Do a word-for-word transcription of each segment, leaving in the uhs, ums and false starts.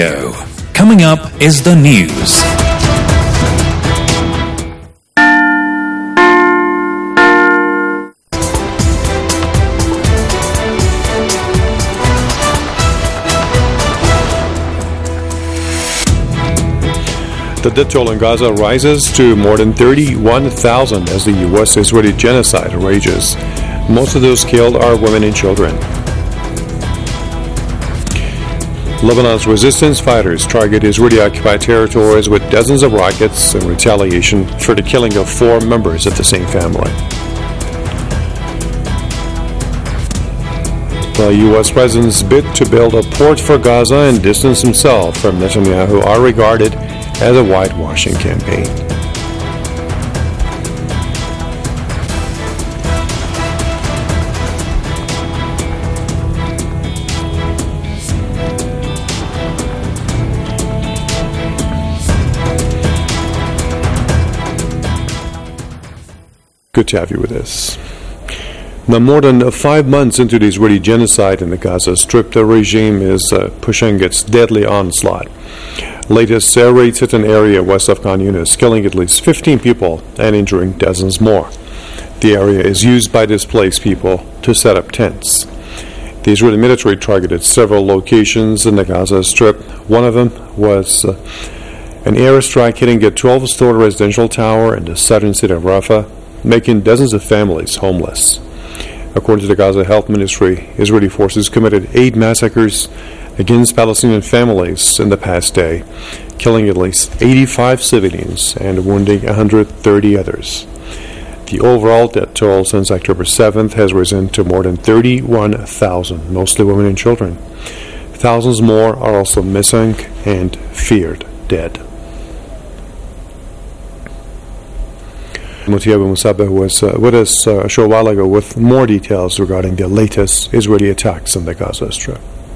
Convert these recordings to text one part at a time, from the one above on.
Coming up is the news. The death toll in Gaza rises to more than thirty-one thousand as the U S-Israeli genocide rages. Most of those killed are women and children. Lebanon's resistance fighters target Israeli-occupied territories with dozens of rockets in retaliation for the killing of four members of the same family. The U S president's bid to build a port for Gaza and distance himself from Netanyahu are regarded as a whitewashing campaign. Good to have you with us. Now, more than five months into the Israeli genocide in the Gaza Strip, the regime is uh, pushing its deadly onslaught. Latest air raids hit an area west of Khan Yunis, killing at least fifteen people and injuring dozens more. The area is used by displaced people to set up tents. The Israeli military targeted several locations in the Gaza Strip. One of them was uh, an airstrike hitting a twelve-story residential tower in the southern city of Rafah, making dozens of families homeless. According to the Gaza Health Ministry, Israeli forces committed eight massacres against Palestinian families in the past day, killing at least eighty-five civilians and wounding one hundred thirty others. The overall death toll since October seventh has risen to more than thirty-one thousand, mostly women and children. Thousands more are also missing and feared dead. Mutiaba Musabeh was uh, with us uh, a short while ago with more details regarding the latest Israeli attacks on the Gaza Strip.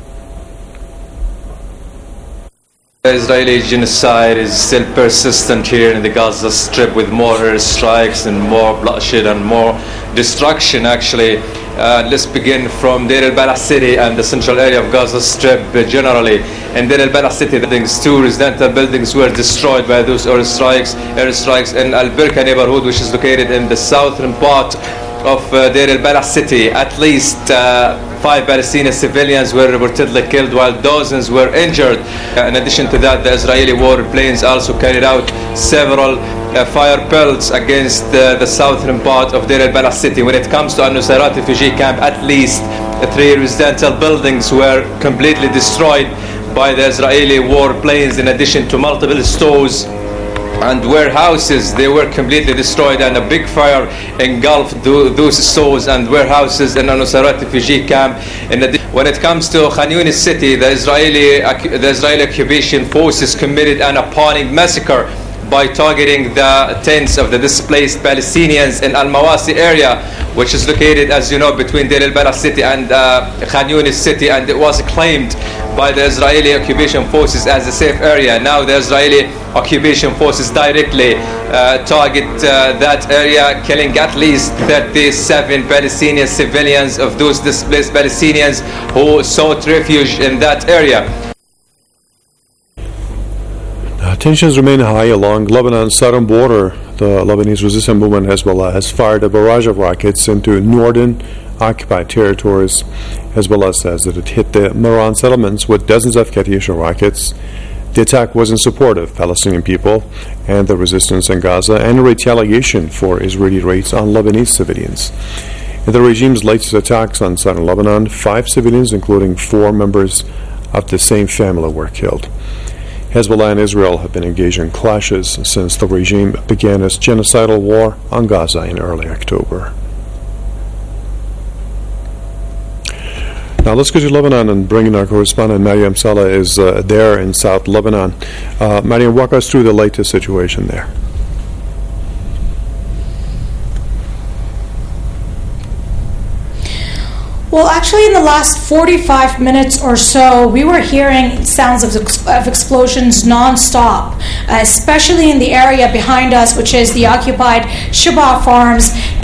The Israeli genocide is still persistent here in the Gaza Strip, with more airstrikes and more bloodshed and more destruction, actually. Uh, let's begin from Deir al-Balah city and the central area of Gaza Strip uh, generally. In Deir al-Balah city, buildings, two residential buildings were destroyed by those airstrikes. Airstrikes in Al-Birka neighborhood, which is located in the southern part of uh, Deir al-Balah city. At least uh, five Palestinian civilians were reportedly killed, while dozens were injured. Uh, in addition to that, the Israeli warplanes also carried out several uh, fire pelts against uh, the southern part of Deir al-Balah city. When it comes to Al-Nusayrat refugee camp, at least uh, three residential buildings were completely destroyed by the Israeli warplanes, in addition to multiple stores and warehouses. They were completely destroyed, and a big fire engulfed those stores and warehouses in Al-Nusayrat refugee camp. In addition, when it comes to Khan Yunis city, the Israeli the Israeli occupation forces committed an appalling massacre by targeting the tents of the displaced Palestinians in Al-Mawasi area, which is located, as you know, between Deir al-Balah city and uh, Khan Yunis city, and it was claimed by the Israeli occupation forces as a safe area. Now the Israeli occupation forces directly uh, target uh, that area, killing at least thirty-seven Palestinian civilians of those displaced Palestinians who sought refuge in that area. Tensions remain high along Lebanon's southern border. The Lebanese resistance movement Hezbollah has fired a barrage of rockets into northern occupied territories. Hezbollah says that it hit the Maran settlements with dozens of Katyusha rockets. The attack was in support of Palestinian people and the resistance in Gaza, and a retaliation for Israeli raids on Lebanese civilians. In the regime's latest attacks on southern Lebanon, five civilians, including four members of the same family, were killed. Hezbollah and Israel have been engaged in clashes since the regime began its genocidal war on Gaza in early October. Now let's go to Lebanon and bring in our correspondent. Mariam Salah is uh, there in South Lebanon. Uh, Mariam, walk us through the latest situation there. Well, actually, in the last forty-five minutes or so, we were hearing sounds of, ex- of explosions nonstop, uh, especially in the area behind us, which is the occupied Shibah Farms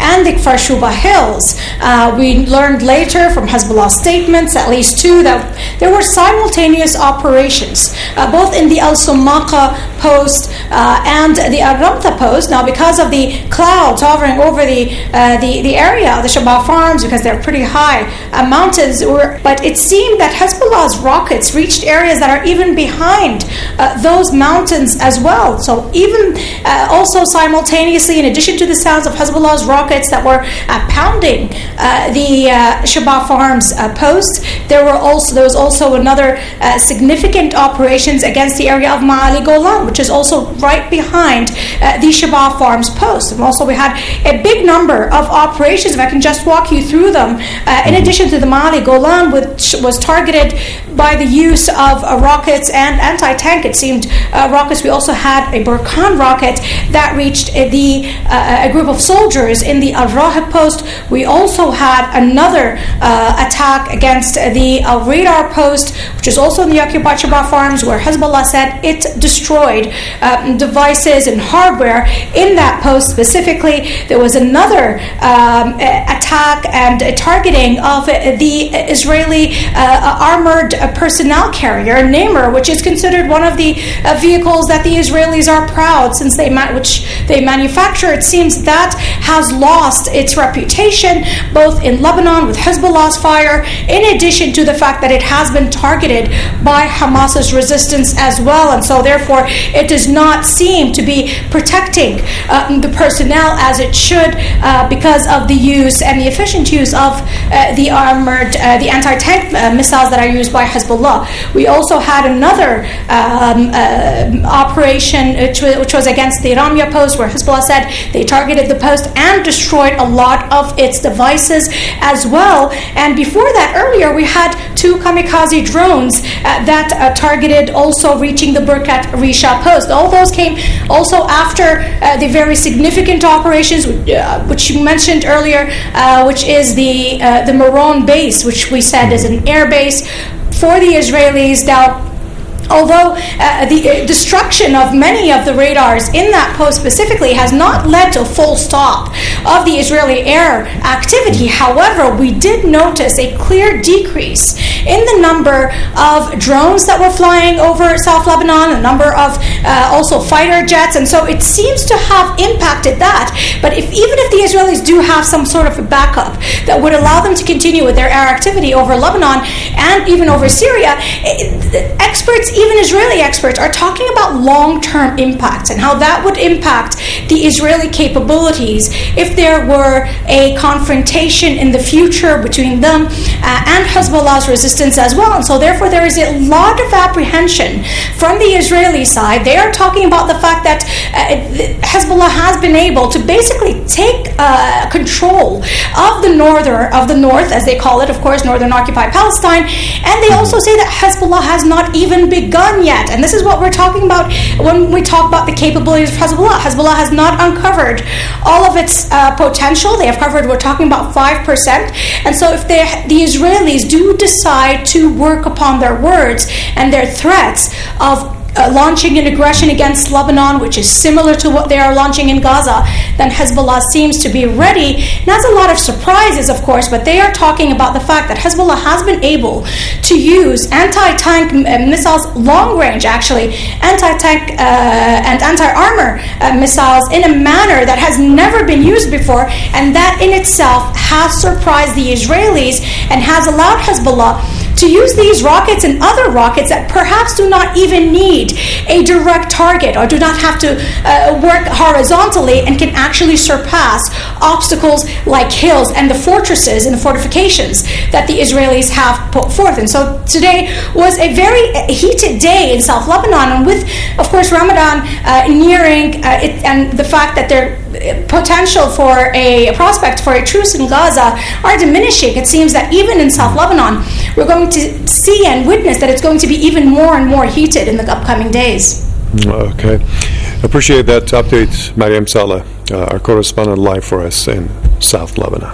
and the Kfar Shuba Hills. Uh, we learned later from Hezbollah statements, at least two, that there were simultaneous operations, uh, both in the Al-Sumaqa post uh, and the Al-Ramtha post. Now, because of the clouds hovering over the uh, the, the area of the Shabab farms, because they're pretty high uh, mountains, were, but it seemed that Hezbollah's rockets reached areas that are even behind uh, those mountains as well. So even uh, also simultaneously, in addition to the sounds of Hezbollah's rockets that were uh, pounding uh, the uh, Shabab farms uh, post, there were also there was also another uh, significant operations against the area of Ma'ali Golan, which is also right behind uh, the Shabab farms post. And also we had a big number of operations, if I can just walk you through them, uh, in addition to the Ma'ali Golan, which was targeted by the use of uh, rockets and anti-tank, it seemed, uh, rockets. We also had a Burkan rocket that reached uh, the uh, a group of soldiers in the Al-Rahib post. We also had another uh, attack against uh, the Al-Radar post, which is also in the occupied Shabab farms, where Hezbollah said it destroyed uh, devices and hardware in that post specifically. There was another um, attack and uh, targeting of uh, the Israeli uh, armored uh, personnel carrier, Namur, which is considered one of the uh, vehicles that the Israelis are proud since they ma- which they manufacture. It seems that has lost its reputation both in Lebanon with Hezbollah's fire, in addition to the fact that it has been targeted by Hamas's resistance as well, and so therefore it does not seem to be protecting uh, the personnel as it should uh, because of the use and the efficient use of uh, the armored, uh, the anti-tank uh, missiles that are used by Hezbollah. We also had another um, uh, operation which was, which was against the Ramya post, where Hezbollah said they targeted the post and destroyed a lot of its devices as well. And before that, earlier, we had two kamikaze drones uh, that uh, targeted also reaching the Birkat Risha post. All those came also after uh, the very significant operations uh, which you mentioned earlier, uh, which is the uh, the Meron base, which we said is an air base for the Israelis. Now, although uh, the uh, destruction of many of the radars in that post specifically has not led to a full stop of the Israeli air activity, however, we did notice a clear decrease in the number of drones that were flying over South Lebanon, a number of uh, also fighter jets, and so it seems to have impacted that. But if even if the Israelis do have some sort of a backup that would allow them to continue with their air activity over Lebanon and even over Syria, it, experts, even Israeli experts, are talking about long-term impacts and how that would impact the Israeli capabilities if there were a confrontation in the future between them uh, and Hezbollah's resistance as well. And so therefore there is a lot of apprehension from the Israeli side. They are talking about the fact that uh, Hezbollah has been able to basically take uh, control of the northern, of the north, as they call it, of course, northern occupied Palestine, and they also say that Hezbollah has not even begun yet. And this is what we're talking about when we talk about the capabilities of Hezbollah. Hezbollah has not uncovered all of its uh, potential. They have covered, we're talking about five percent. And so if they, the Israelis do decide to work upon their words and their threats of Uh, launching an aggression against Lebanon, which is similar to what they are launching in Gaza, then Hezbollah seems to be ready. And that's a lot of surprises, of course, but they are talking about the fact that Hezbollah has been able to use anti-tank uh, missiles, long-range actually, anti-tank uh, and anti-armor uh, missiles in a manner that has never been used before, and that in itself has surprised the Israelis and has allowed Hezbollah to use these rockets and other rockets that perhaps do not even need a direct target or do not have to uh, work horizontally and can actually surpass obstacles like hills and the fortresses and the fortifications that the Israelis have put forth. And so today was a very heated day in South Lebanon, and with, of course, Ramadan uh, nearing uh, it, and the fact that their potential for a, a prospect for a truce in Gaza are diminishing, it seems that even in South Lebanon we're going to see and witness that it's going to be even more and more heated in the upcoming days. Okay. Appreciate that update, Mariam Saleh, uh, our correspondent live for us in South Lebanon.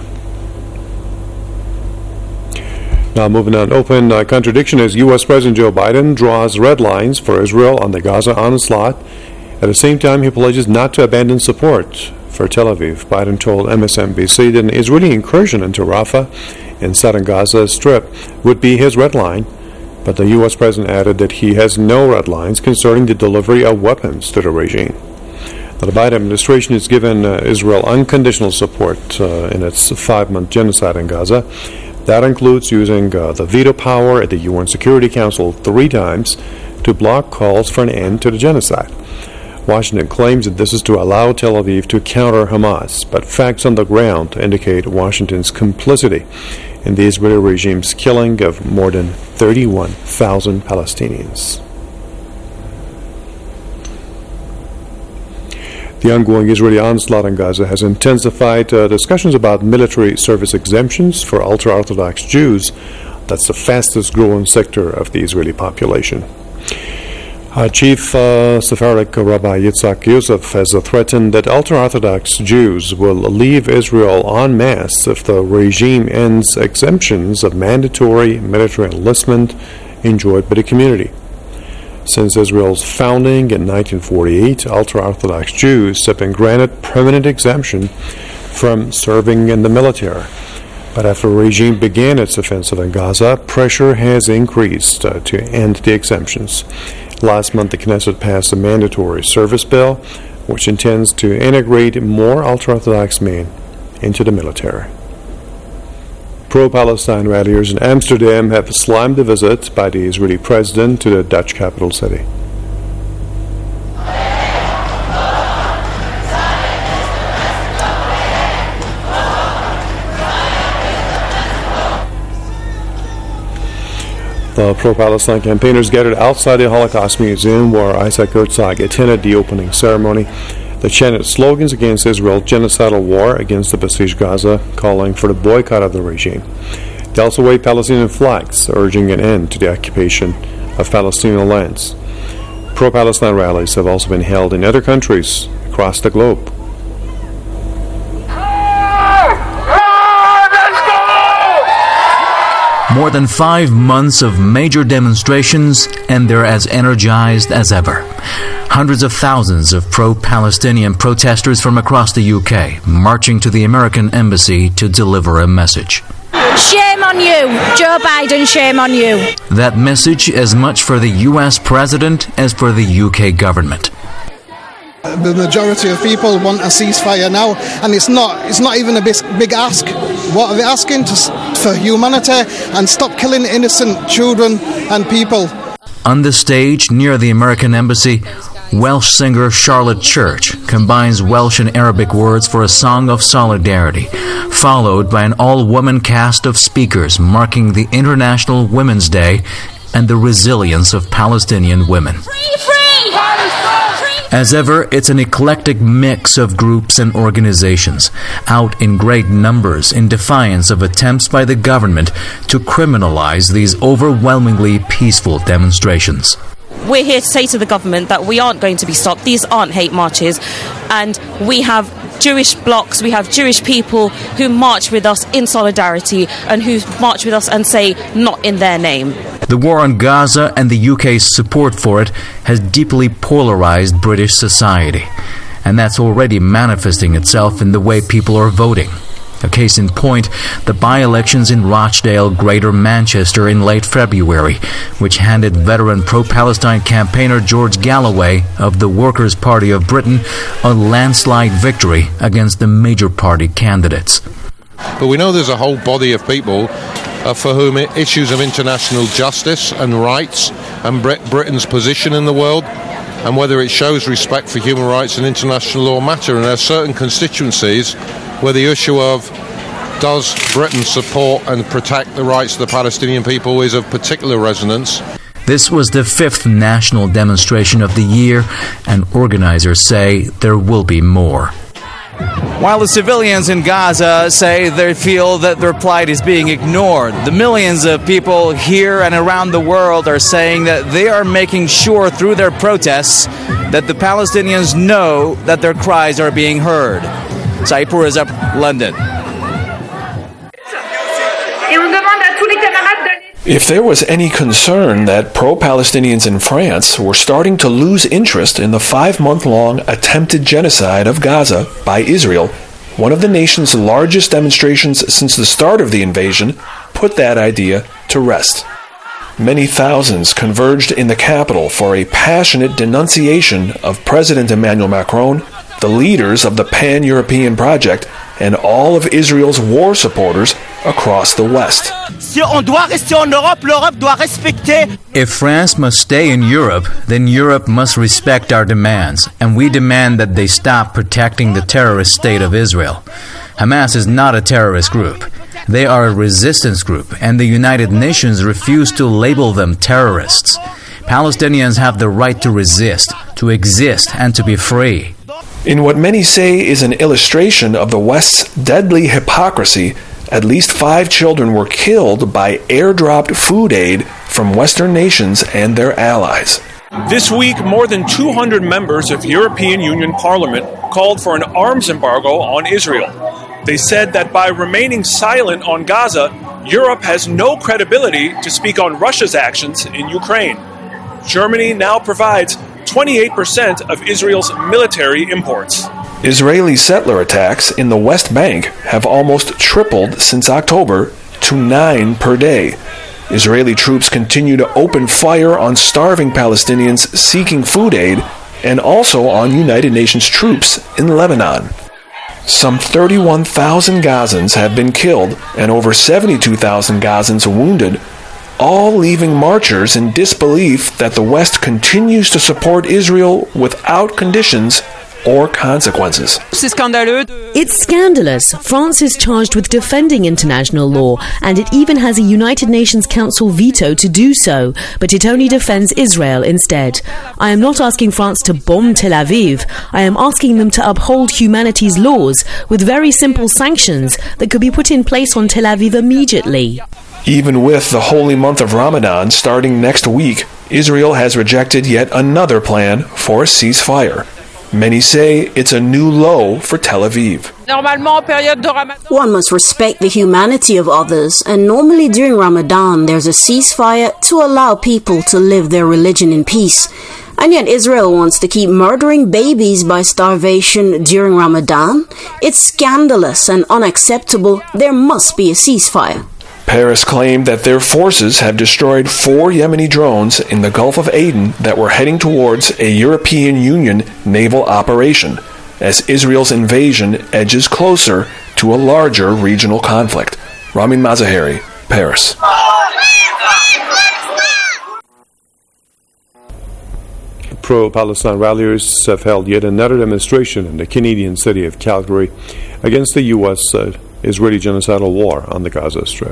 Now moving on, open uh, contradiction as U S President Joe Biden draws red lines for Israel on the Gaza onslaught At the same time, he pledges not to abandon support for Tel Aviv. Biden told M S N B C that an Israeli incursion into Rafah in southern Gaza Strip would be his red line, but the U S president added that he has no red lines concerning the delivery of weapons to the regime. Now, the Biden administration has given uh, Israel unconditional support uh, in its five-month genocide in Gaza. That includes using uh, the veto power at the U N Security Council three times to block calls for an end to the genocide. Washington claims that this is to allow Tel Aviv to counter Hamas, but facts on the ground indicate Washington's complicity in the Israeli regime's killing of more than thirty-one thousand Palestinians. The ongoing Israeli onslaught on Gaza has intensified uh, discussions about military service exemptions for ultra-Orthodox Jews. That's the fastest growing sector of the Israeli population. Uh, Chief uh, Sephardic Rabbi Yitzhak Yosef has uh, threatened that ultra-Orthodox Jews will leave Israel en masse if the regime ends exemptions of mandatory military enlistment enjoyed by the community. Since Israel's founding in nineteen forty-eight, ultra-Orthodox Jews have been granted permanent exemption from serving in the military. But after the regime began its offensive in Gaza, pressure has increased uh, to end the exemptions. Last month, the Knesset passed a mandatory service bill, which intends to integrate more ultra-Orthodox men into the military. Pro-Palestine ralliers in Amsterdam have slammed the visit by the Israeli president to the Dutch capital city. The pro-Palestine campaigners gathered outside the Holocaust Museum, where Isaac Herzog attended the opening ceremony. They chanted slogans against Israel's genocidal war against the besieged Gaza, calling for the boycott of the regime. They also waved Palestinian flags, urging an end to the occupation of Palestinian lands. Pro-Palestine rallies have also been held in other countries across the globe. More than five months of major demonstrations, and they're as energized as ever. Hundreds of thousands of pro-Palestinian protesters from across the U K marching to the American embassy to deliver a message. Shame on you, Joe Biden, shame on you. That message as much for the U S president as for the U K government. The majority of people want a ceasefire now, and it's not it's not even a big, big ask. What are they asking? To, for humanity and stop killing innocent children and people. On the stage near the American embassy, Welsh singer Charlotte Church combines Welsh and Arabic words for a song of solidarity, followed by an all-woman cast of speakers marking the International Women's Day and the resilience of Palestinian women. Free, free! As ever, it's an eclectic mix of groups and organizations, out in great numbers in defiance of attempts by the government to criminalize these overwhelmingly peaceful demonstrations. We're here to say to the government that we aren't going to be stopped. These aren't hate marches, and we have Jewish blocs, we have Jewish people who march with us in solidarity and who march with us and say not in their name. The war on Gaza and the U K's support for it has deeply polarized British society, and that's already manifesting itself in the way people are voting. A case in point, the by-elections in Rochdale, Greater Manchester in late February, which handed veteran pro-Palestine campaigner George Galloway of the Workers' Party of Britain a landslide victory against the major party candidates. But we know there's a whole body of people uh, for whom issues of international justice and rights and Brit- Britain's position in the world and whether it shows respect for human rights and international law matter. And there are certain constituencies where the issue of does Britain support and protect the rights of the Palestinian people is of particular resonance. This was the fifth national demonstration of the year, and organizers say there will be more. While the civilians in Gaza say they feel that their plight is being ignored, the millions of people here and around the world are saying that they are making sure through their protests that the Palestinians know that their cries are being heard. Saipur is up, London. If there was any concern that pro-Palestinians in France were starting to lose interest in the five-month-long attempted genocide of Gaza by Israel, one of the nation's largest demonstrations since the start of the invasion put that idea to rest. Many thousands converged in the capital for a passionate denunciation of President Emmanuel Macron, the leaders of the Pan-European Project, and all of Israel's war supporters across the West. If France must stay in Europe, then Europe must respect our demands, and we demand that they stop protecting the terrorist state of Israel. Hamas is not a terrorist group. They are a resistance group, and the United Nations refuse to label them terrorists. Palestinians have the right to resist, to exist, and to be free. In what many say is an illustration of the West's deadly hypocrisy, at least five children were killed by airdropped food aid from Western nations and their allies. This week, more than two hundred members of European Union Parliament called for an arms embargo on Israel. They said that by remaining silent on Gaza, Europe has no credibility to speak on Russia's actions in Ukraine. Germany now provides twenty-eight percent of Israel's military imports. Israeli settler attacks in the West Bank have almost tripled since October to nine per day. Israeli troops continue to open fire on starving Palestinians seeking food aid and also on United Nations troops in Lebanon. Some thirty-one thousand Gazans have been killed and over seventy-two thousand Gazans wounded, all leaving marchers in disbelief that the West continues to support Israel without conditions or consequences. It's scandalous. France is charged with defending international law, and it even has a United Nations Council veto to do so, but it only defends Israel instead. I am not asking France to bomb Tel Aviv. I am asking them to uphold humanity's laws with very simple sanctions that could be put in place on Tel Aviv immediately. Even with the holy month of Ramadan starting next week, Israel has rejected yet another plan for a ceasefire. Many say it's a new low for Tel Aviv. One must respect the humanity of others, and normally during Ramadan there's a ceasefire to allow people to live their religion in peace. And yet Israel wants to keep murdering babies by starvation during Ramadan? It's scandalous and unacceptable. There must be a ceasefire. Paris claimed that their forces have destroyed four Yemeni drones in the Gulf of Aden that were heading towards a European Union naval operation, as Israel's invasion edges closer to a larger regional conflict. Ramin Mazaheri, Paris. Pro-Palestine ralliers have held yet another demonstration in the Canadian city of Calgary against the U S Uh, Israeli genocidal war on the Gaza Strip.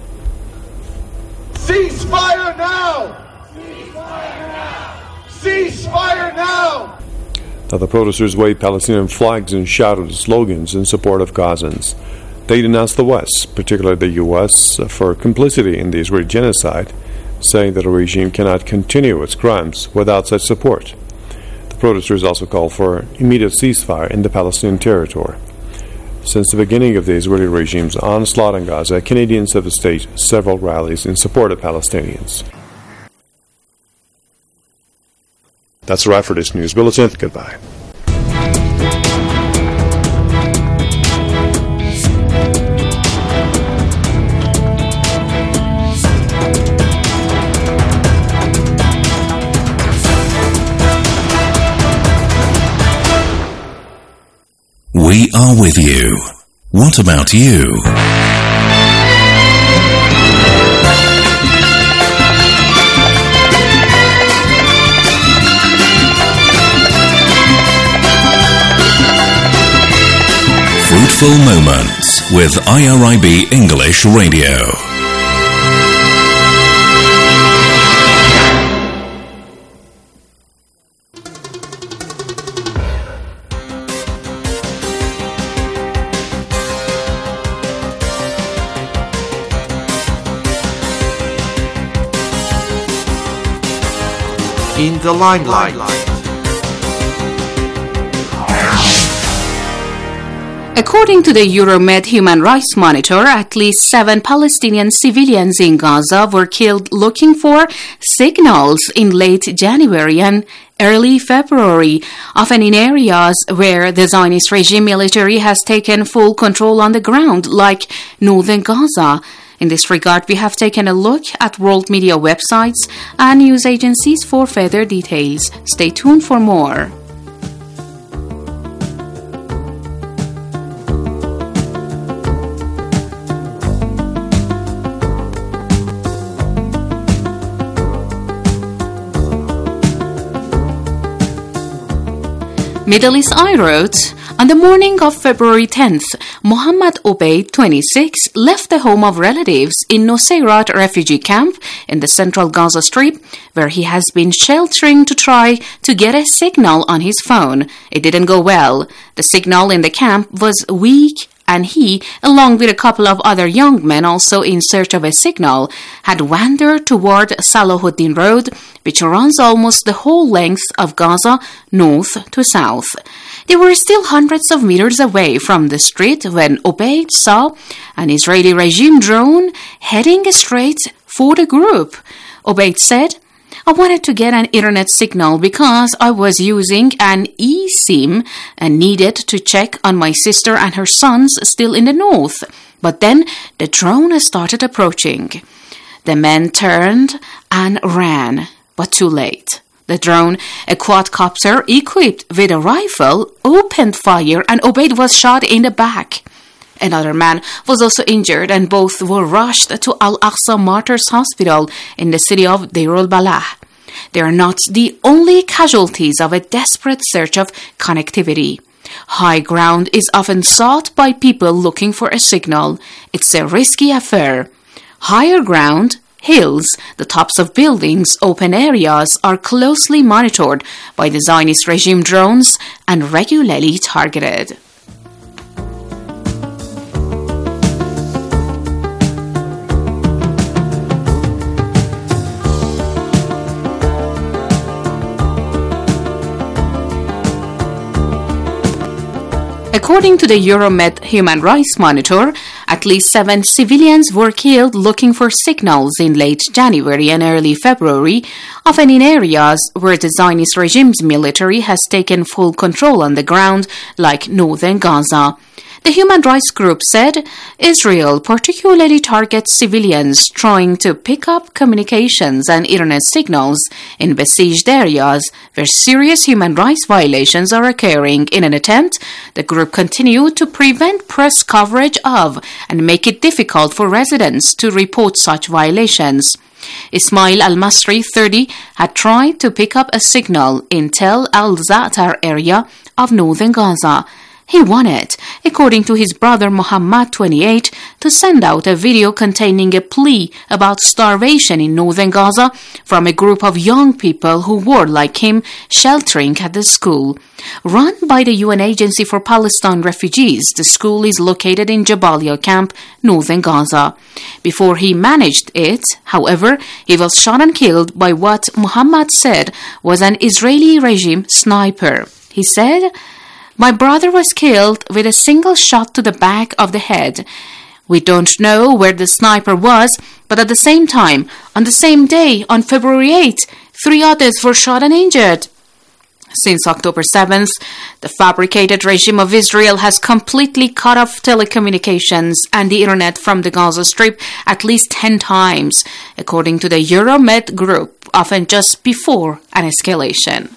Ceasefire now! Ceasefire now! Ceasefire now! Now, the protesters waved Palestinian flags and shouted slogans in support of Gazans. They denounced the West, particularly the U S, for complicity in the Israeli genocide, saying that the regime cannot continue its crimes without such support. The protesters also called for immediate ceasefire in the Palestinian territory. Since the beginning of the Israeli regime's onslaught on Gaza, Canadians have staged several rallies in support of Palestinians. That's a wrap for this news bulletin. Goodbye. We are with you. What about you? Fruitful Moments with I R I B English Radio. In the limelight. According to the Euromed Human Rights Monitor, at least seven Palestinian civilians in Gaza were killed looking for signals in late January and early February, often in areas where the Zionist regime military has taken full control on the ground, like northern Gaza. In this regard, we have taken a look at world media websites and news agencies for further details. Stay tuned for more. Middle East Eye wrote, on the morning of February tenth, Mohammed Obeid, twenty-six, left the home of relatives in Nuseirat refugee camp in the central Gaza Strip, where he has been sheltering to try to get a signal on his phone. It didn't go well. The signal in the camp was weak, and he, along with a couple of other young men also in search of a signal, had wandered toward Salahuddin Road, which runs almost the whole length of Gaza, north to south. They were still hundreds of meters away from the street when Obeid saw an Israeli regime drone heading straight for the group. Obeid said, I wanted to get an internet signal because I was using an eSIM and needed to check on my sister and her sons still in the north. But then the drone started approaching. The men turned and ran, but too late. The drone, a quadcopter equipped with a rifle, opened fire and Obeid was shot in the back. Another man was also injured and both were rushed to Al-Aqsa Martyrs Hospital in the city of Deir al-Balah. They are not the only casualties of a desperate search of connectivity. High ground is often sought by people looking for a signal. It's a risky affair. Higher ground, hills, the tops of buildings, open areas are closely monitored by the Zionist regime drones and regularly targeted. According to the Euromed Human Rights Monitor, at least seven civilians were killed looking for signals in late January and early February, often in areas where the Zionist regime's military has taken full control on the ground, like northern Gaza. The human rights group said Israel particularly targets civilians trying to pick up communications and internet signals in besieged areas where serious human rights violations are occurring in an attempt, the group continued to prevent press coverage of and make it difficult for residents to report such violations. Ismail al-Masri, thirty, had tried to pick up a signal in Tel al-Za'atar area of northern Gaza. He wanted, according to his brother Muhammad, twenty-eight, to send out a video containing a plea about starvation in northern Gaza from a group of young people who were, like him, sheltering at the school. Run by the U N Agency for Palestine Refugees, the school is located in Jabalia camp, northern Gaza. Before he managed it, however, he was shot and killed by what Muhammad said was an Israeli regime sniper. He said, my brother was killed with a single shot to the back of the head. We don't know where the sniper was, but at the same time, on the same day, on February eighth, three others were shot and injured. Since October seventh, the fabricated regime of Israel has completely cut off telecommunications and the internet from the Gaza Strip at least ten times, according to the Euromed group, often just before an escalation.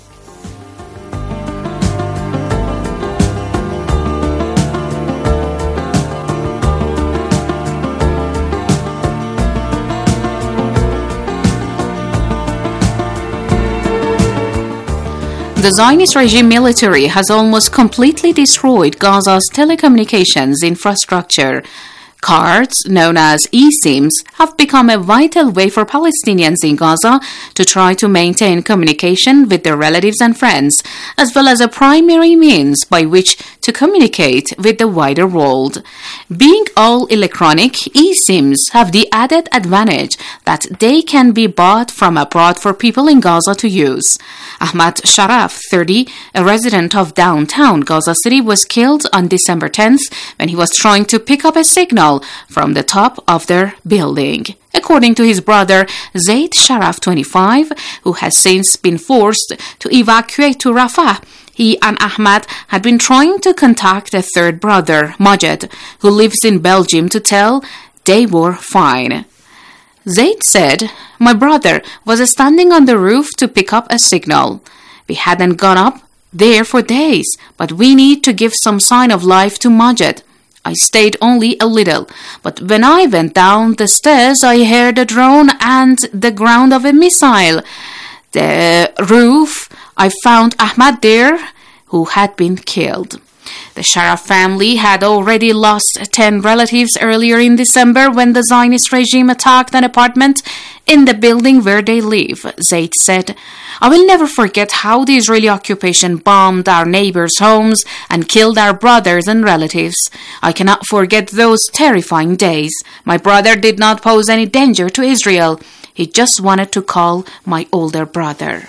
The Zionist regime military has almost completely destroyed Gaza's telecommunications infrastructure. Cards, known as eSIMs, have become a vital way for Palestinians in Gaza to try to maintain communication with their relatives and friends, as well as a primary means by which to communicate with the wider world. Being all electronic, eSIMs have the added advantage that they can be bought from abroad for people in Gaza to use. Ahmad Sharaf, thirty, a resident of downtown Gaza City, was killed on December tenth when he was trying to pick up a signal from the top of their building. According to his brother Zaid Sharaf, twenty-five, who has since been forced to evacuate to Rafah, he and Ahmad had been trying to contact a third brother, Majed, who lives in Belgium, to tell they were fine. Zaid said, "My brother was standing on the roof to pick up a signal. We hadn't gone up there for days, but we need to give some sign of life to Majed. I stayed only a little, but when I went down the stairs, I heard a drone and the ground of a missile. The roof, I found Ahmad there, who had been killed." The Sharaf family had already lost ten relatives earlier in December when the Zionist regime attacked an apartment in the building where they live. Zaid said, "I will never forget how the Israeli occupation bombed our neighbors' homes and killed our brothers and relatives. I cannot forget those terrifying days. My brother did not pose any danger to Israel. He just wanted to call my older brother."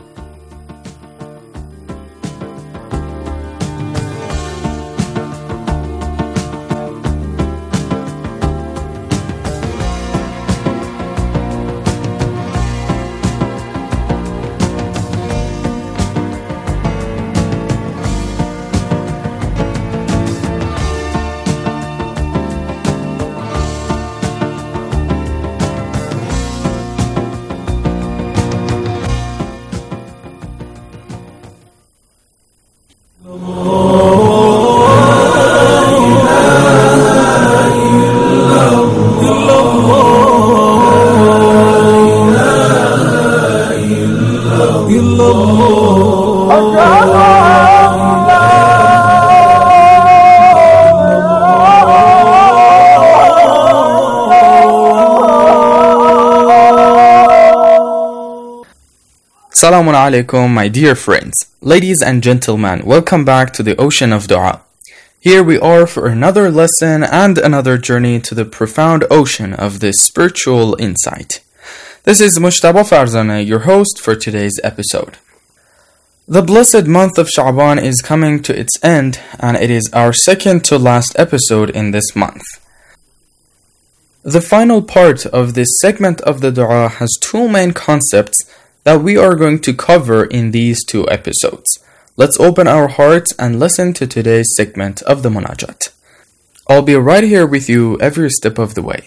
Assalamu alaikum, my dear friends. Ladies and gentlemen, welcome back to the Ocean of Dua. Here we are for another lesson and another journey to the profound ocean of this spiritual insight. This is Mujtaba Farzana, your host for today's episode. The blessed month of Sha'ban is coming to its end, and it is our second to last episode in this month. The final part of this segment of the dua has two main concepts that we are going to cover in these two episodes. Let's open our hearts and listen to today's segment of the Munajat. I'll be right here with you every step of the way.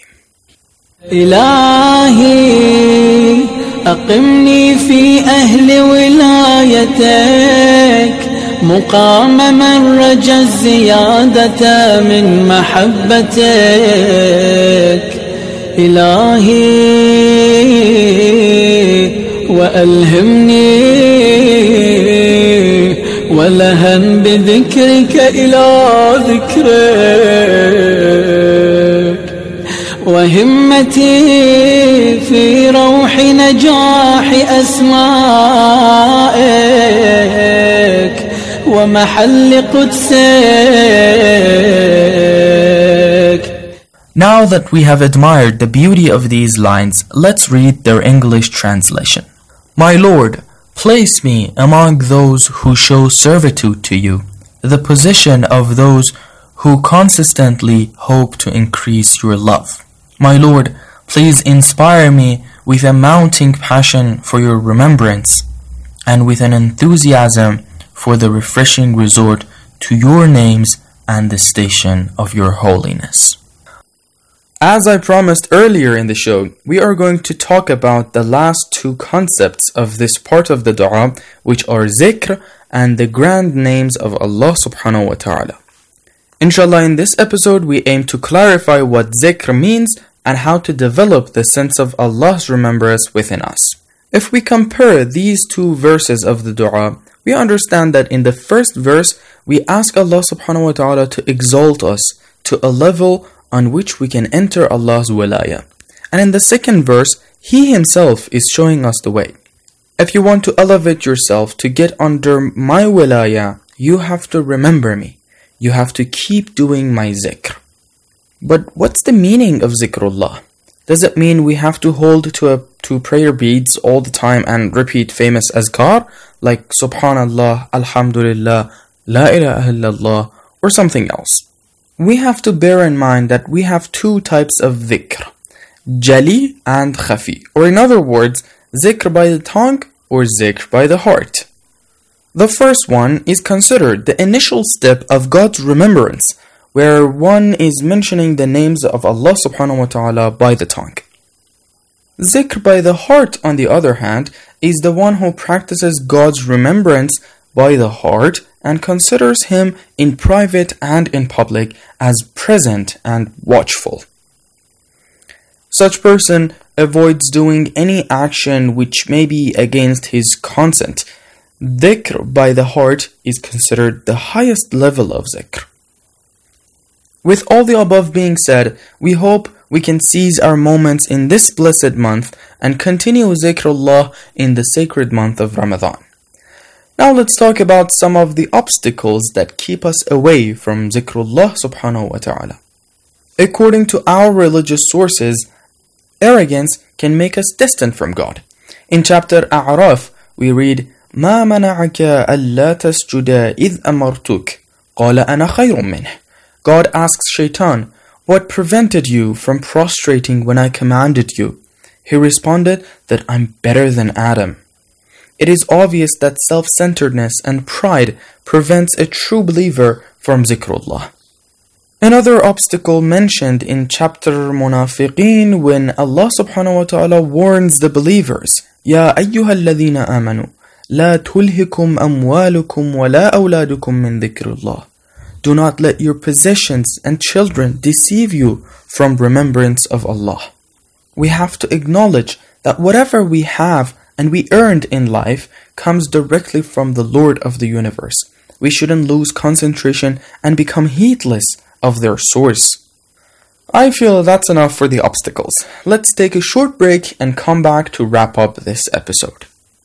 إلهي أقمني في أهل ولايتك مقام من رجا الزيادة من محبتك إلهي وألهمني ولهن بذكرك إلى ذكرك وهمتي في روح نجاح أسمائك ومحل قدسك. Now that we have admired the beauty of these lines, let's read their English translation. My Lord, place me among those who show servitude to you, the position of those who consistently hope to increase your love. My Lord, please inspire me with a mounting passion for your remembrance and with an enthusiasm for the refreshing resort to your names and the station of your holiness. As I promised earlier in the show, we are going to talk about the last two concepts of this part of the dua, which are zikr and the grand names of Allah subhanahu wa ta'ala. Inshallah, in this episode, we aim to clarify what zikr means and how to develop the sense of Allah's remembrance within us. If we compare these two verses of the dua, we understand that in the first verse, we ask Allah subhanahu wa ta'ala to exalt us to a level on which we can enter Allah's wilayah. And in the second verse, He Himself is showing us the way. If you want to elevate yourself to get under my wilayah, you have to remember me. You have to keep doing my zikr. But what's the meaning of zikrullah? Does it mean we have to hold to a, to prayer beads all the time and repeat famous azkar like Subhanallah, Alhamdulillah, La ilaha illallah, or something else? We have to bear in mind that we have two types of dhikr, jali and khafi, or in other words, zikr by the tongue or zikr by the heart. The first one is considered the initial step of God's remembrance, where one is mentioning the names of Allah subhanahu wa ta'ala by the tongue. Zikr by the heart, on the other hand, is the one who practices God's remembrance by the heart and considers Him in private and in public as present and watchful. Such person avoids doing any action which may be against his consent. Dhikr by the heart is considered the highest level of zikr. With all the above being said, we hope we can seize our moments in this blessed month and continue zikrullah in the sacred month of Ramadan. Now let's talk about some of the obstacles that keep us away from zikrullah subhanahu wa ta'ala. According to our religious sources, arrogance can make us distant from God. In chapter A'raf, we read, مَا مَنَعَكَ أَلَّا تَسْجُدَ إِذْ أَمَرْتُكَ قَالَ أَنَا خَيْرٌ مِّنْهُ. God asks Shaitan, what prevented you from prostrating when I commanded you? He responded that I'm better than Adam. It is obvious that self-centeredness and pride prevents a true believer from zikrullah. Another obstacle mentioned in chapter Munafiqeen, when Allah subhanahu wa ta'ala warns the believers, يَا أَيُّهَا الَّذِينَ آمَنُوا لَا تُلْهِكُمْ أَمْوَالُكُمْ وَلَا أَوْلَادُكُمْ مِنْ ذِكْرِ اللَّهِ. Do not let your possessions and children deceive you from remembrance of Allah. We have to acknowledge that whatever we have and we earned in life comes directly from the Lord of the universe. We shouldn't lose concentration and become heedless of their source. I feel that's enough for the obstacles. Let's take a short break and come back to wrap up this episode.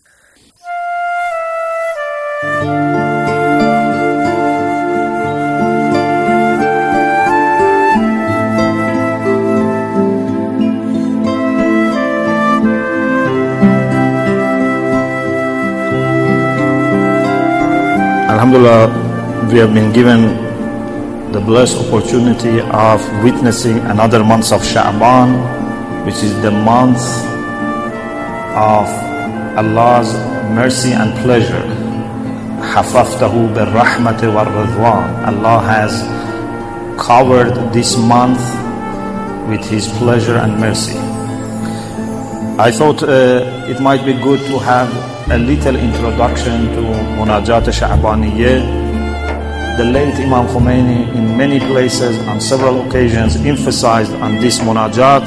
Alhamdulillah, we have been given the blessed opportunity of witnessing another month of Sha'ban, which is the month of Allah's mercy and pleasure. Hafaftahu bir-rahmati war-ridwan. Allah has covered this month with His pleasure and mercy. I thought uh, it might be good to have a little introduction to Munajat Sha'baniyya. The late Imam Khomeini in many places on several occasions emphasized on this Munajat,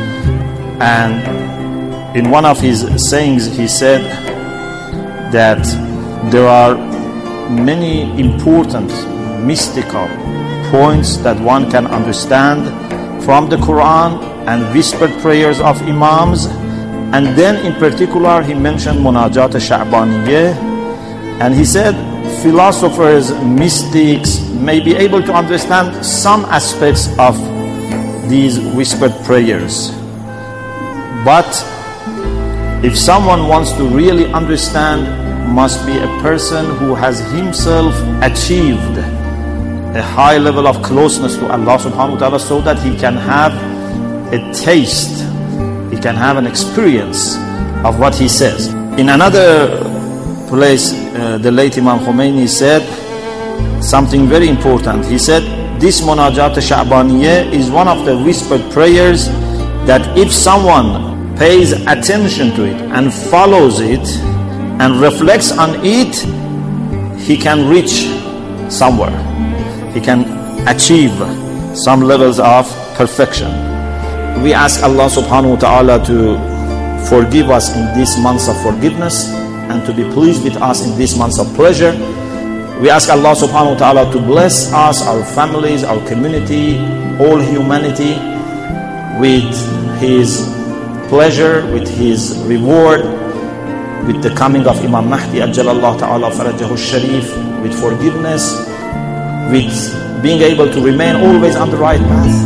and in one of his sayings he said that there are many important mystical points that one can understand from the Quran and whispered prayers of Imams. And then in particular he mentioned Munajat Sha'baniyya, and he said philosophers, mystics may be able to understand some aspects of these whispered prayers. But if someone wants to really understand, must be a person who has himself achieved a high level of closeness to Allah subhanahu wa ta'ala, so that he can have a taste, he can have an experience of what he says. In another place, uh, the late Imam Khomeini said something very important. He said, this Munajat Sha'baniyya is one of the whispered prayers that if someone pays attention to it and follows it and reflects on it, he can reach somewhere. He can achieve some levels of perfection. We ask Allah subhanahu wa ta'ala to forgive us in this month of forgiveness and to be pleased with us in this month of pleasure. We ask Allah subhanahu wa ta'ala to bless us, our families, our community, all humanity with His pleasure, with His reward, with the coming of Imam Mahdi Ajjalallahu ta'ala farajahu sharif, with forgiveness, with being able to remain always on the right path.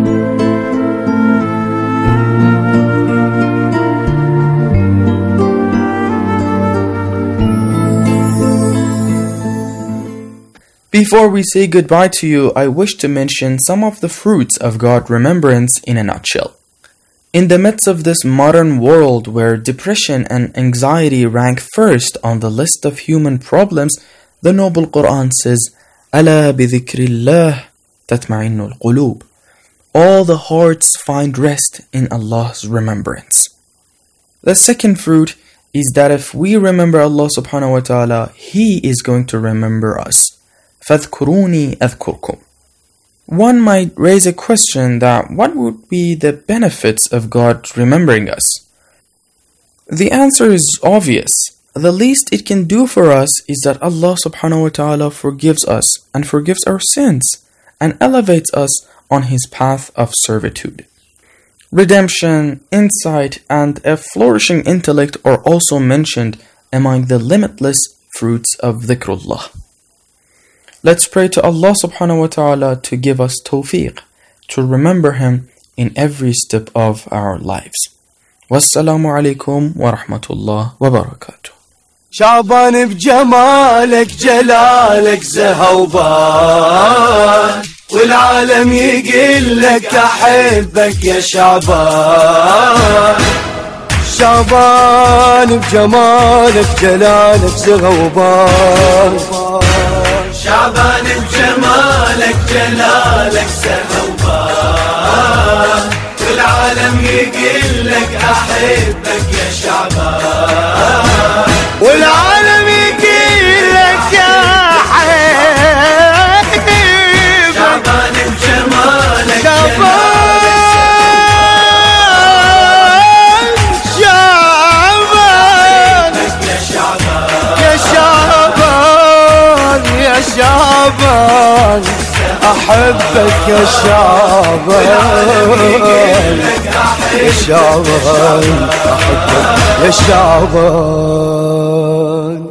Before we say goodbye to you, I wish to mention some of the fruits of God remembrance in a nutshell. In the midst of this modern world where depression and anxiety rank first on the list of human problems, the Noble Quran says, أَلَا بِذِكْرِ اللَّهِ تَطْمَئِنُّ الْقُلُوبِ. All the hearts find rest in Allah's remembrance. The second fruit is that if we remember Allah subhanahu wa ta'ala, He is going to remember us. فَاذْكُرُونِي أَذْكُرْكُمْ. One might raise a question that what would be the benefits of God remembering us? The answer is obvious. The least it can do for us is that Allah subhanahu wa ta'ala forgives us and forgives our sins and elevates us on His path of servitude. Redemption, insight, and a flourishing intellect are also mentioned among the limitless fruits of dhikrullah. Let's pray to Allah subhanahu wa ta'ala to give us tawfiq, to remember Him in every step of our lives. Wassalamu alaikum wa rahmatullah wa barakatuh. شعبان بجمالك جلالك زهوبان والعالم يقول لك أحبك يا شعبان شعبان بجمالك جلالك زهوبان شعبان بجمالك جلالك زهوبان والعالم يقول لك أحبك يا شعبان والعالم يقول لك أحبك شعبان بجمالك شعبان يا شعبان يا شعبان أحبك يا شعبان يا شعبان أحبك يا شعبان.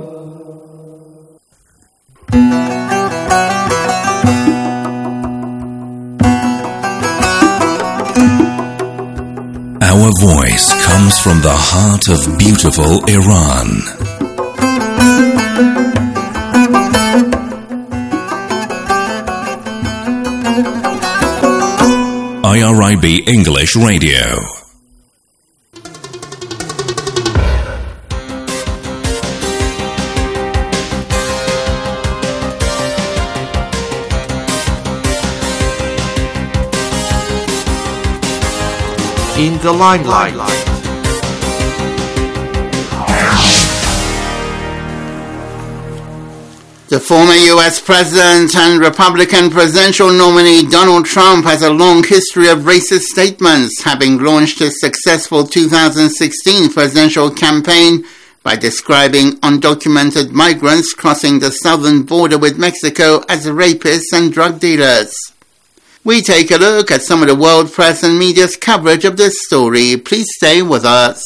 Our voice comes from the heart of beautiful Iran. I R I B English Radio. In the limelight. The former U S President and Republican presidential nominee Donald Trump has a long history of racist statements, having launched his successful two thousand sixteen presidential campaign by describing undocumented migrants crossing the southern border with Mexico as rapists and drug dealers. We take a look at some of the world press and media's coverage of this story. Please stay with us.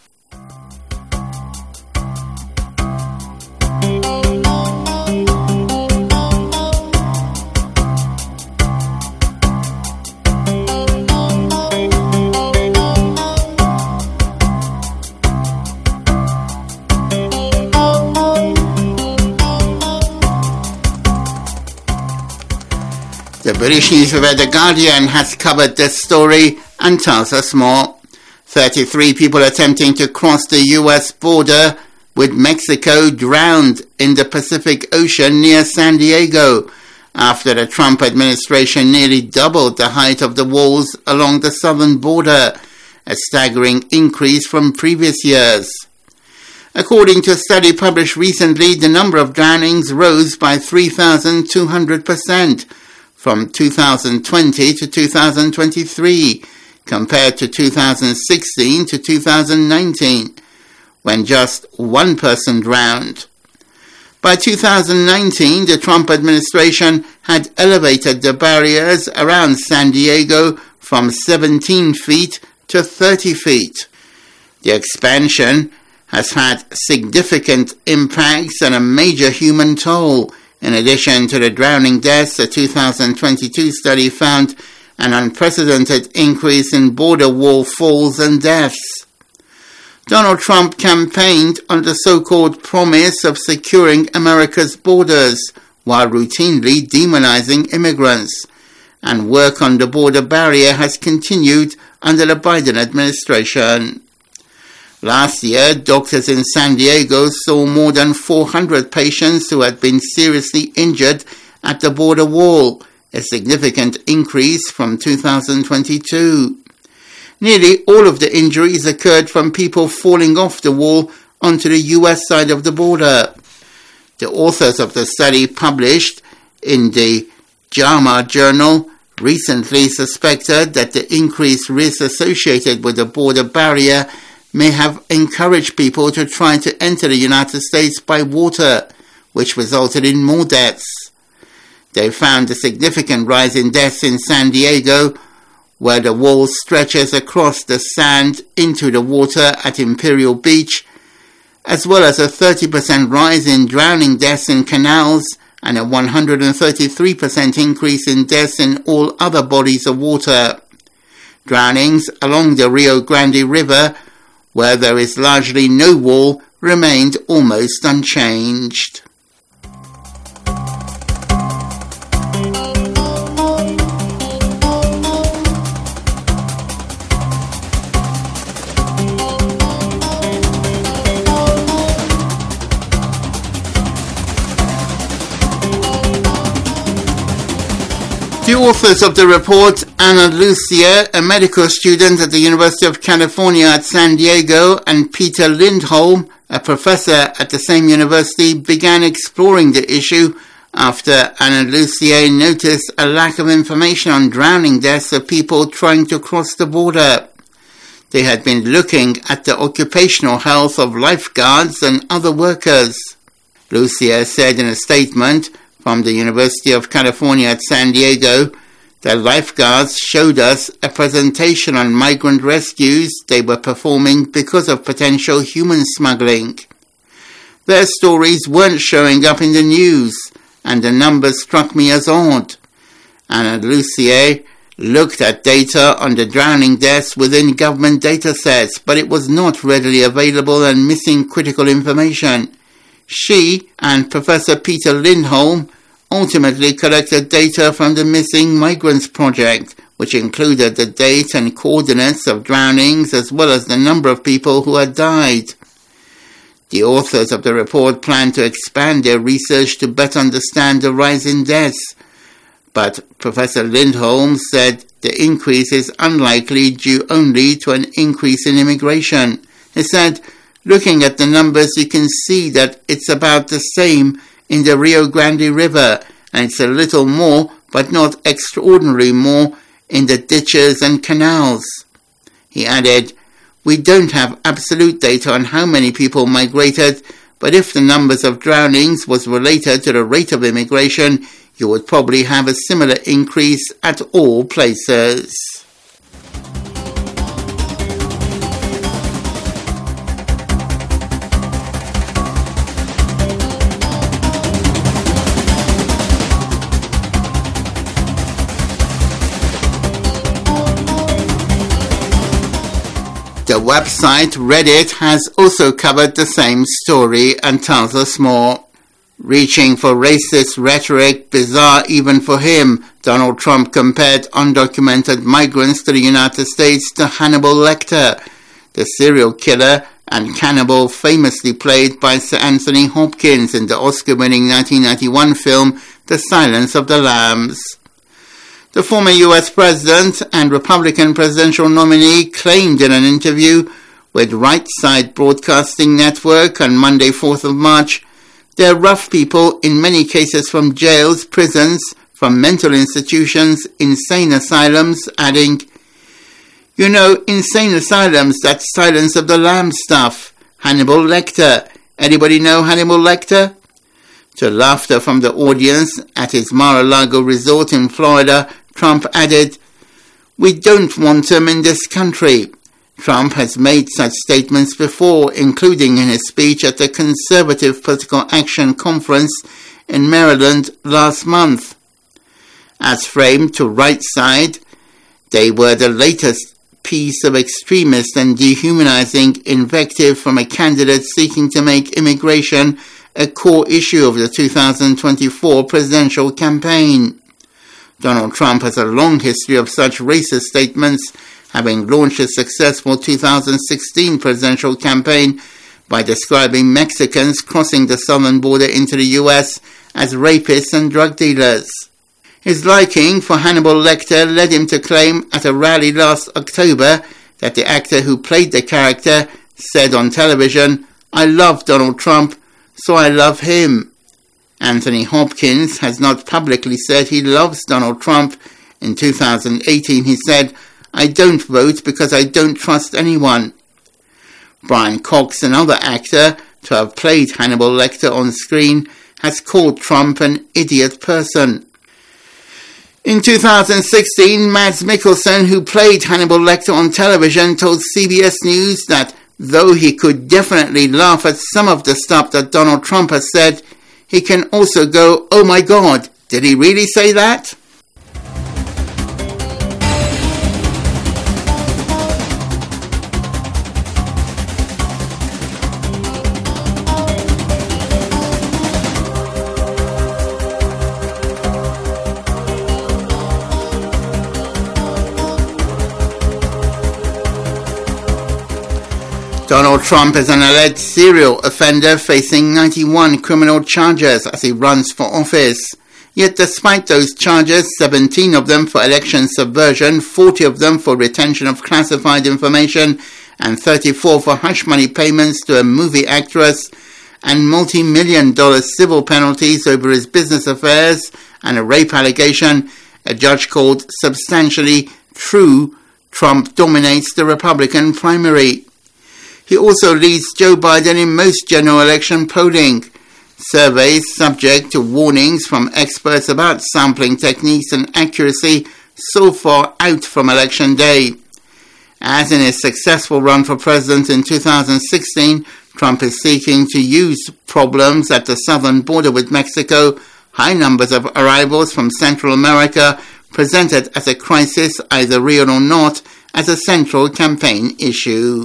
The British newspaper The Guardian has covered this story and tells us more. thirty-three people attempting to cross the U S border with Mexico drowned in the Pacific Ocean near San Diego after the Trump administration nearly doubled the height of the walls along the southern border, a staggering increase from previous years. According to a study published recently, the number of drownings rose by three thousand two hundred percent. From two thousand twenty to two thousand twenty-three, compared to two thousand sixteen to two thousand nineteen, when just one person drowned. By two thousand nineteen, the Trump administration had elevated the barriers around San Diego from seventeen feet to thirty feet. The expansion has had significant impacts and a major human toll. In addition to the drowning deaths, a two thousand twenty-two study found an unprecedented increase in border wall falls and deaths. Donald Trump campaigned on the so-called promise of securing America's borders while routinely demonizing immigrants, and work on the border barrier has continued under the Biden administration. Last year, doctors in San Diego saw more than four hundred patients who had been seriously injured at the border wall, a significant increase from two thousand twenty-two. Nearly all of the injuries occurred from people falling off the wall onto the U S side of the border. The authors of the study, published in the JAMA Journal, recently suspected that the increased risk associated with the border barrier may have encouraged people to try to enter the United States by water, which resulted in more deaths. They found a significant rise in deaths in San Diego, where the wall stretches across the sand into the water at Imperial Beach, as well as a thirty percent rise in drowning deaths in canals and a one hundred thirty-three percent increase in deaths in all other bodies of water. Drownings along the Rio Grande River, where there is largely no wall, remained almost unchanged. The authors of the report, Ana Lucia, a medical student at the University of California at San Diego, and Peter Lindholm, a professor at the same university, began exploring the issue after Ana Lucia noticed a lack of information on drowning deaths of people trying to cross the border. They had been looking at the occupational health of lifeguards and other workers. Lucia said in a statement from the University of California at San Diego, the lifeguards showed us a presentation on migrant rescues they were performing because of potential human smuggling. Their stories weren't showing up in the news, and the numbers struck me as odd. Ana Lucia looked at data on the drowning deaths within government data sets, but it was not readily available and missing critical information. She and Professor Peter Lindholm ultimately collected data from the Missing Migrants Project, which included the date and coordinates of drownings as well as the number of people who had died. The authors of the report plan to expand their research to better understand the rise in deaths, but Professor Lindholm said the increase is unlikely due only to an increase in immigration. He said, looking at the numbers, you can see that it's about the same in the Rio Grande River, and it's a little more, but not extraordinarily more, in the ditches and canals. He added, we don't have absolute data on how many people migrated, but if the numbers of drownings was related to the rate of immigration, you would probably have a similar increase at all places. The website Reddit has also covered the same story and tells us more. Reaching for racist rhetoric, bizarre even for him, Donald Trump compared undocumented migrants to the United States to Hannibal Lecter, the serial killer and cannibal famously played by Sir Anthony Hopkins in the Oscar-winning nineteen ninety-one film The Silence of the Lambs. The former U S president and Republican presidential nominee claimed in an interview with Right Side Broadcasting Network on Monday, fourth of March, they're rough people, in many cases from jails, prisons, from mental institutions, insane asylums, adding, you know, insane asylums, that's Silence of the Lambs stuff. Hannibal Lecter. Anybody know Hannibal Lecter? To laughter from the audience at his Mar-a-Lago resort in Florida, Trump added, "We don't want him in this country." Trump has made such statements before, including in his speech at the Conservative Political Action Conference in Maryland last month. As framed to right side, they were the latest piece of extremist and dehumanizing invective from a candidate seeking to make immigration a core issue of the two thousand twenty-four presidential campaign. Donald Trump has a long history of such racist statements, having launched a successful two thousand sixteen presidential campaign by describing Mexicans crossing the southern border into the U S as rapists and drug dealers. His liking for Hannibal Lecter led him to claim at a rally last October that the actor who played the character said on television, "I love Donald Trump, so I love him." Anthony Hopkins has not publicly said he loves Donald Trump. In two thousand eighteen he said, "I don't vote because I don't trust anyone." Brian Cox, another actor to have played Hannibal Lecter on screen, has called Trump an idiot person. In two thousand sixteen, Mads Mikkelsen, who played Hannibal Lecter on television, told C B S News that though he could definitely laugh at some of the stuff that Donald Trump has said, he can also go, "Oh my God, did he really say that?" Donald Trump is an alleged serial offender facing ninety-one criminal charges as he runs for office. Yet despite those charges, seventeen of them for election subversion, forty of them for retention of classified information, and thirty-four for hush money payments to a movie actress, and multi-million dollar civil penalties over his business affairs and a rape allegation, a judge called substantially true, Trump dominates the Republican primary. He also leads Joe Biden in most general election polling. Surveys subject to warnings from experts about sampling techniques and accuracy so far out from election day. As in his successful run for president in two thousand sixteen, Trump is seeking to use problems at the southern border with Mexico, high numbers of arrivals from Central America, presented as a crisis, either real or not, as a central campaign issue.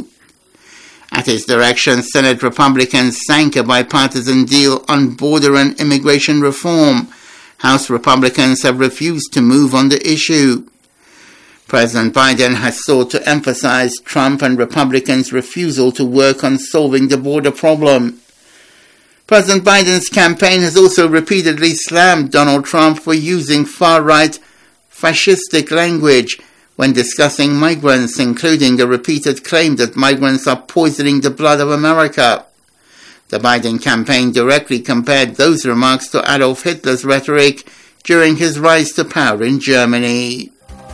At his direction, Senate Republicans sank a bipartisan deal on border and immigration reform. House Republicans have refused to move on the issue. President Biden has sought to emphasize Trump and Republicans' refusal to work on solving the border problem. President Biden's campaign has also repeatedly slammed Donald Trump for using far-right fascistic language when discussing migrants, including the repeated claim that migrants are poisoning the blood of America. The Biden campaign directly compared those remarks to Adolf Hitler's rhetoric during his rise to power in Germany.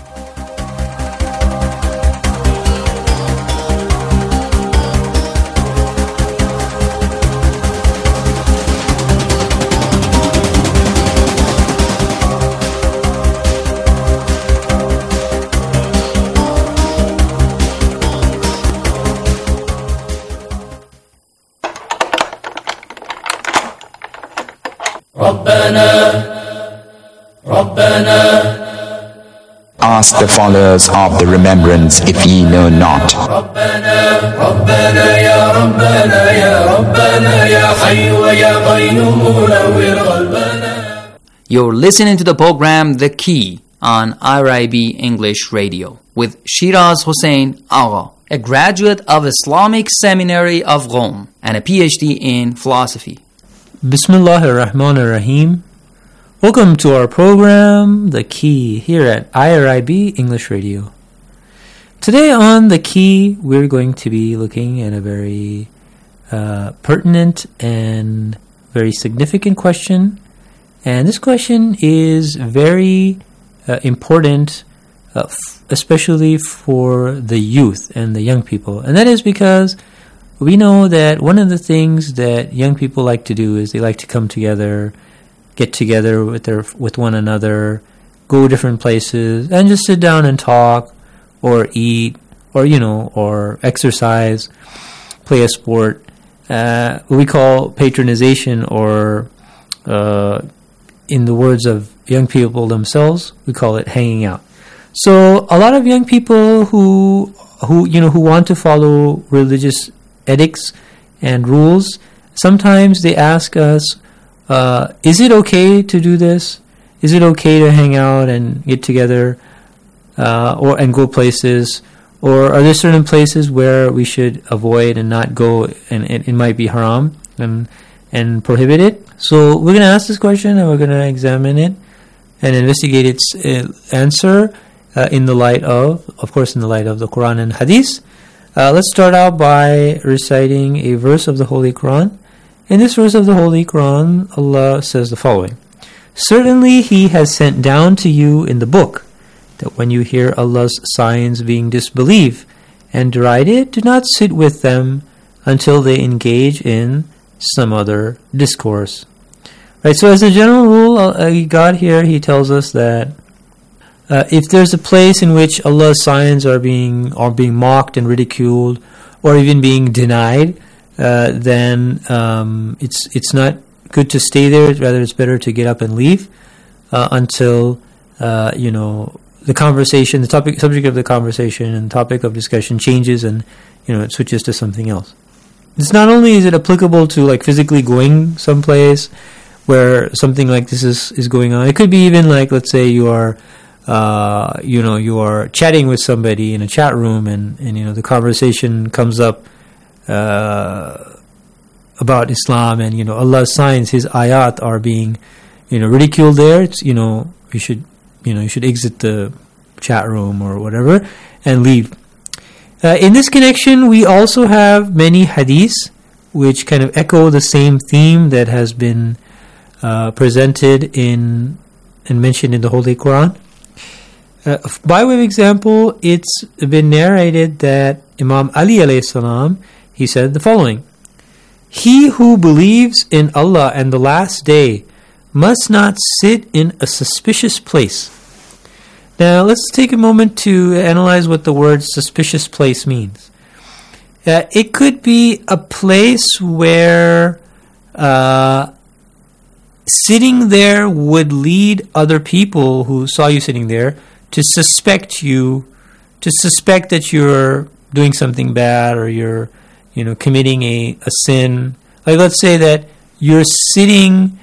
Ask the followers of the remembrance if ye know not. You're listening to the program The Key on I R I B English Radio with Shiraz Hossein Agha, a graduate of Islamic Seminary of Rome and a P H D in philosophy. Bismillahir Rahmanir Rahim. Welcome to our program, The Key, here at I R I B English Radio. Today on The Key, we're going to be looking at a very uh, pertinent and very significant question. And this question is very uh, important, uh, f- especially for the youth and the young people. And that is because we know that one of the things that young people like to do is they like to come together, get together with their with one another, go different places, and just sit down and talk, or eat, or you know, or exercise, play a sport. Uh, what we call patronization, or uh, in the words of young people themselves, we call it hanging out. So a lot of young people who who you know who want to follow religious ethics and rules, sometimes they ask us, uh, is it okay to do this? Is it okay to hang out and get together uh, or and go places? Or are there certain places where we should avoid and not go, and it, it might be haram and and prohibited? So we're going to ask this question, and we're going to examine it and investigate its uh, answer uh, in the light of, of course, in the light of the Quran and Hadith. Uh, let's start out by reciting a verse of the Holy Quran. In this verse of the Holy Quran, Allah says the following: "Certainly He has sent down to you in the book that when you hear Allah's signs being disbelieved and derided, do not sit with them until they engage in some other discourse." Right. So, as a general rule, uh, God here He tells us that uh, if there's a place in which Allah's signs are being are being mocked and ridiculed, or even being denied, uh, then um, it's it's not good to stay there. Rather, it's better to get up and leave uh, until uh, you know. the conversation, the topic, subject of the conversation and topic of discussion changes, and you know it switches to something else. It's not only is it applicable to like physically going someplace where something like this is, is going on. It could be even like, let's say you are, uh, you know, you are chatting with somebody in a chat room, and, and you know the conversation comes up uh, about Islam, and you know Allah's signs, His ayat are being, you know, ridiculed there. It's you know you should. You know, you should exit the chat room or whatever and leave. Uh, in this connection, we also have many hadiths which kind of echo the same theme that has been uh, presented in and mentioned in the Holy Quran. Uh, by way of example, it's been narrated that Imam Ali alayhi salam, he said the following: "He who believes in Allah and the last day must not sit in a suspicious place." Now, let's take a moment to analyze what the word suspicious place means. Uh, it could be a place where uh, sitting there would lead other people who saw you sitting there to suspect you, to suspect that you're doing something bad, or you're, you know, committing a, a sin. Like, let's say that you're sitting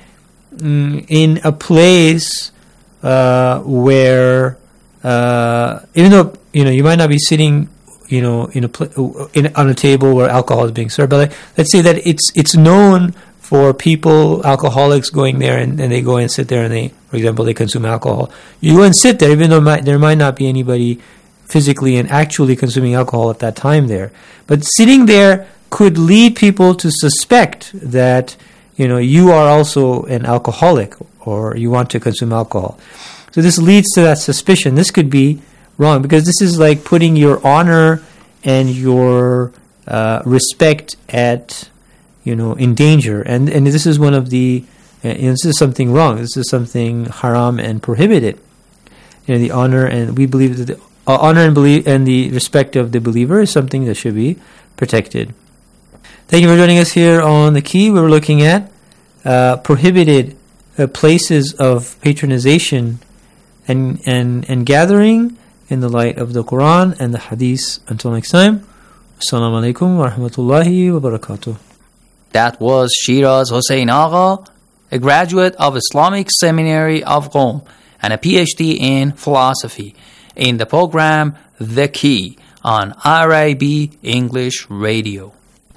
in a place uh, where, uh, even though you know you might not be sitting, you know, in a pl- in on a table where alcohol is being served, but like, let's say that it's it's known for people, alcoholics, going there and, and they go and sit there and they, for example, they consume alcohol. You go and sit there, even though might, there might not be anybody physically and actually consuming alcohol at that time there, but sitting there could lead people to suspect that, you know, you are also an alcoholic or you want to consume alcohol. So this leads to that suspicion. This could be wrong because this is like putting your honor and your uh, respect at, you know, in danger. And and this is one of the, uh, you know, this is something wrong. This is something haram and prohibited. You know, the honor, and we believe that the uh, honor and believe and the respect of the believer is something that should be protected. Thank you for joining us here on The Key. We were looking at uh, prohibited uh, places of patronization and, and, and gathering in the light of the Quran and the Hadith. Until next time, Assalamu alaikum wa rahmatullahi wa barakatuh. That was Shiraz Hossein Agha, a graduate of Islamic Seminary of Qom and a P H D in philosophy, in the program The Key on I R I B English Radio.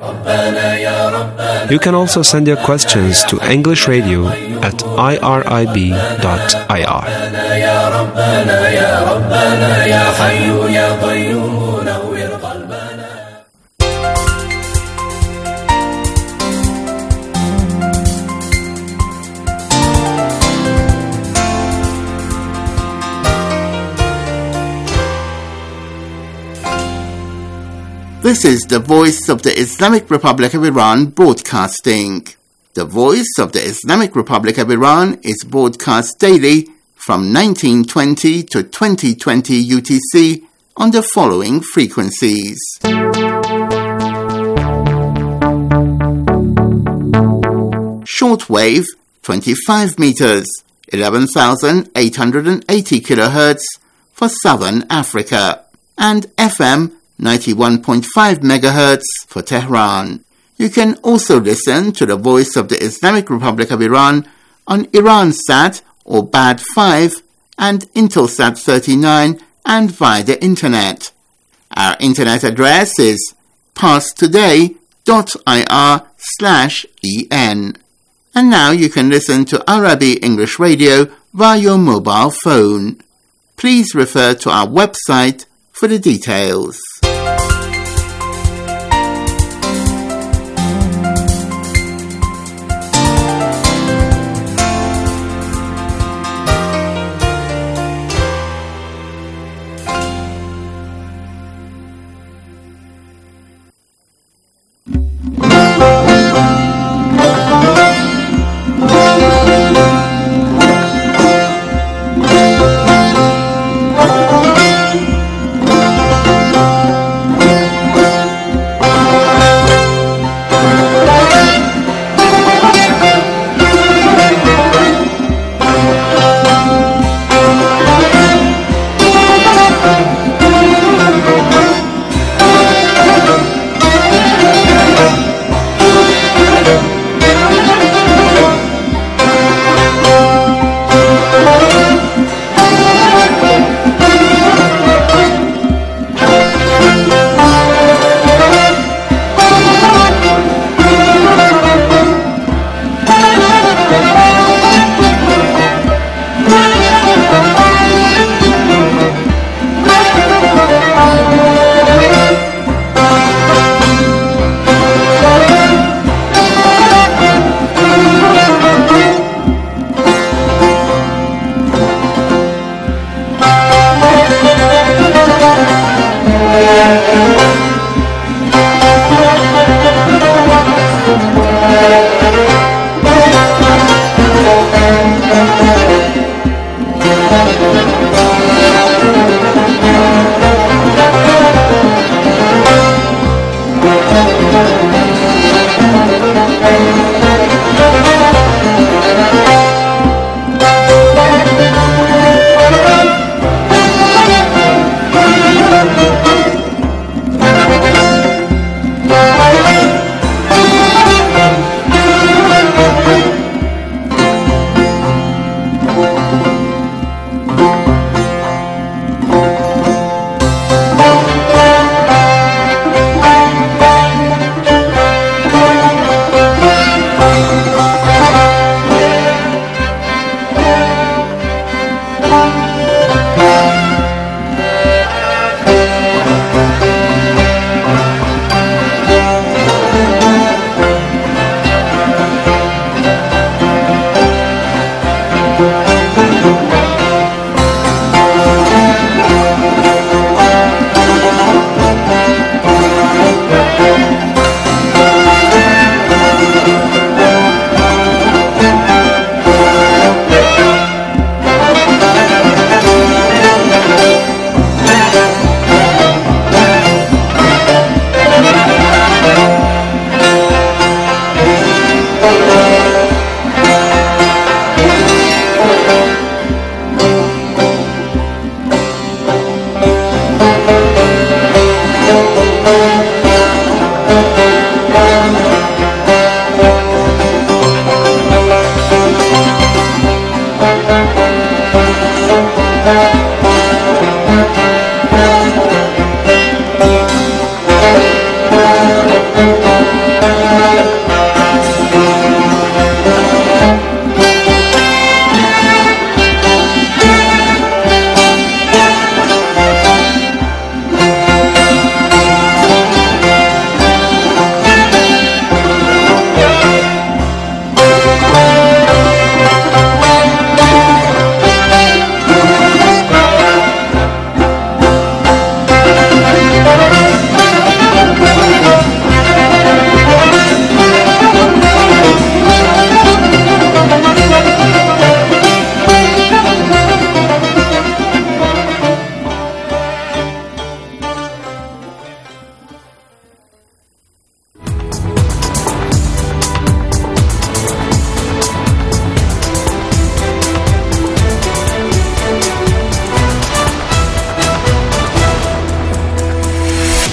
You can also send your questions to English Radio at I R I B dot I R. This is the Voice of the Islamic Republic of Iran broadcasting. The Voice of the Islamic Republic of Iran is broadcast daily from nineteen twenty to twenty twenty U T C on the following frequencies. Shortwave, twenty-five meters, eleven thousand eight hundred eighty kilohertz for Southern Africa, and F M, ninety-one point five megahertz for Tehran. You can also listen to the Voice of the Islamic Republic of Iran on Iransat or B A D five and Intelsat thirty-nine and via the internet. Our internet address is parstoday dot I R slash E N. And now you can listen to I R I B English Radio via your mobile phone. Please refer to our website for the details.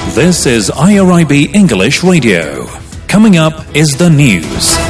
This is I R I B English Radio. Coming up is the news.